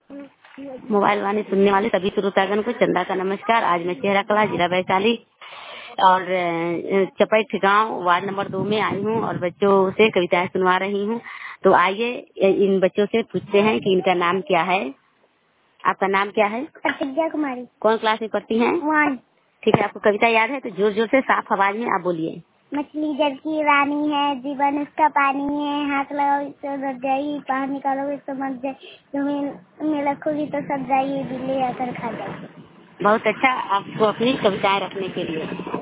Mobile वाणी सुनने वाले सभी श्रोतागण को चंदा का नमस्कार। आज मैं चेहरा कला जिला वैशाली और चपैठ गांव वार्ड नंबर 2 में आई हूं और बच्चों से कविताएं सुनवा रही हूं। तो आइए इन बच्चों से पूछते हैं कि इनका नाम क्या है। आपका नाम क्या है? प्रतिज्ञा कुमारी। कौन क्लास में पढ़ती हैं? 1। ठीक है, आपको कविता याद है तो जोर जोर से साफ आवाज में आप बोलिए। मछली जल की रानी है, जीवन उसका पानी है, हाथ लगाओ तो रख जाएगी, बाहर निकालोगे तो मर जाए, तुम्हें रखोगी तो सब जाएगी, बिल्ली आकर खा जाएगी। बहुत अच्छा, आपको अपनी कविताएं रखने के लिए।